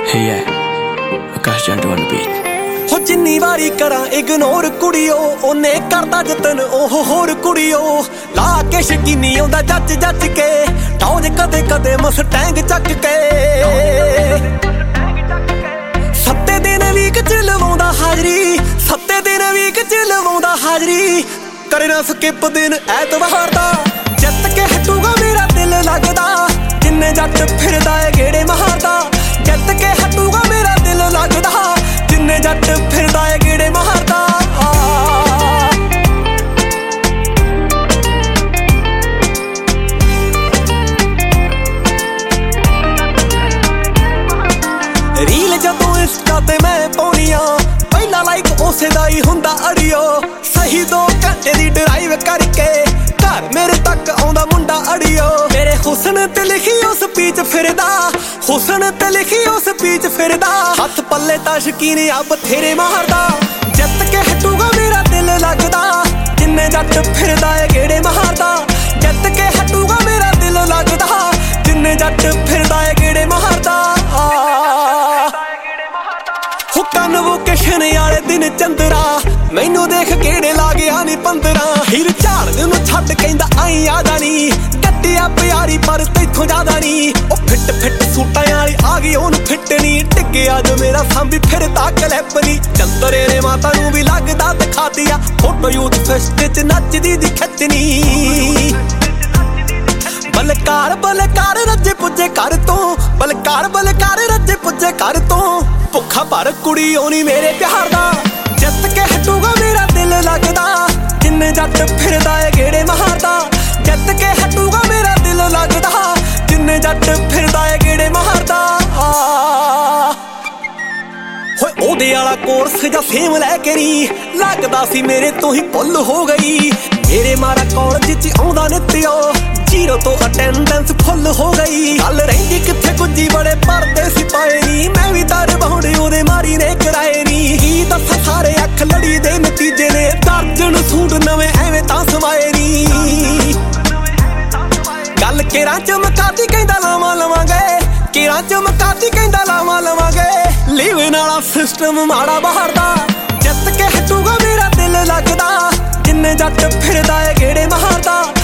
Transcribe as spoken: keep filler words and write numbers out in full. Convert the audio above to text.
Hey yeah, Akash Jantu on the beat. हो जिन्नी वारी करा इग्नोर कुड़ियो ओने करदा जतन ओह होर कुड़ियो ला के शकीनी आउंदा जच जच के टौज कदे कदे मस्टैंग चक के सत्ते दिन वीक च लवाउंदा हाजरी सत्ते दिन वीक च लवाउंदा हाजरी करे ना स्किप दिन ऐतवार दा जित के हटूगा मेरा दिल लगदा जिन्ने जट फिरदा है गेड़े मारदा जित के हटूगा मेरा दिल लगदा जिन्ने जट फिरदा है गेड़े मारदा रील जदों इंस्टा ते मैं पाउनियां पहला लाइक उसे दा ही हुंदा अड़ियो सही दो घंटे दी ड्राइव करके घर मेरे तक आउंदा मुंडा अड़ियो मेरे हुस्न ते लिखी उस स्पीच फिरदा हुस्न ते लिखी उस स्पीच फिरदा हथ पल्ले ता शकीन आ बथेरे मारदा जित के हटूगा मेरा दिल लगदा जिन्ने जट फिरदा है गेड़े मारदा जित के हटूगा मेरा दिल लगदा जिन्ने जट फिरदा है गेड़े मारदा हो कन्वोकेशन वाले दिन चंदरा मैनू देख केड़े ला गया नी पंदरा हीर झाड़ नूं छड्ड कहंदा आई आ जानी कट्टिया प्यारी पर तैथों ज्यादा नी ओ फिट फिट सूटां वाली आ गई ओनू फिट नी टिके अज मेरा सांभी फिरदा क्लिप नी चंदरे ने माता नूं भी लगदा दिखा दिया फोटो यूथ फेस्ट च नचदी दी खिचनी बलकार बलकार रज्जे पुज्जे घर तो बलकार बलकार रज्जे पुज्जे घर तो भुखा भर कुड़ी ओनी मेरे प्यार दा जित के हटूगा मेरा दिल लगदा जिन्ने जट फिरदा है गेड़े मारदा जित के हटूगा मेरा दिल लगदा जिन्ने जट फिरदा है गेड़े मारदा होए ओदे वाला कोर्स जा सेम लैके नी लगदा सी मेरे तो ही भुल हो गई मेरे मारा कॉलेज च आउंदा नित्यो जीरो तो अटेंडेंस फुल हो गई गल रहिंदी किथे कुछ बड़े पढ़दे सी पाए नी मैं भी दर बहुड़े ओदे मारी ने कराए नी की दस सारे अख लड़ी दे नतीजे ने दर्जन सूट नवे एवें तां सवाए नी गल केरा चमकाती कहंदा लावां लवांगे केरा चमकाती कहंदा लावां लवांगे लीवे नाला सिस्टम माड़ा बाहर दा जित के हटूगा मेरा दिल लगदा जिन्ने जट फिरदा है गेड़े मारदा